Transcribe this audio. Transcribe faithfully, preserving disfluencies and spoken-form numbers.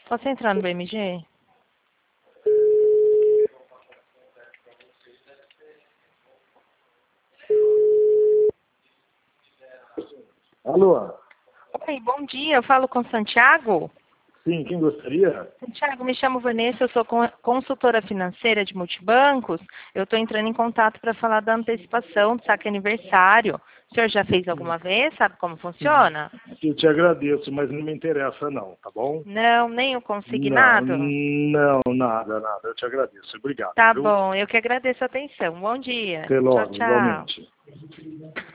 Posso entrar no B M G? Alô? Oi, bom dia. Eu falo com Santiago? Sim, quem gostaria? Santiago, me chamo Vanessa, eu sou con- consultora financeira de multibancos. Eu estou entrando em contato para falar da antecipação do saque aniversário. O senhor já fez alguma vez? Sabe como funciona? Eu te agradeço, mas não me interessa não, tá bom? Não, nem o Não, consignado? não, nada, nada. Eu te agradeço. Obrigado, Tá viu? bom, eu que agradeço a atenção. Bom dia. Até Tchau, logo, tchau. igualmente.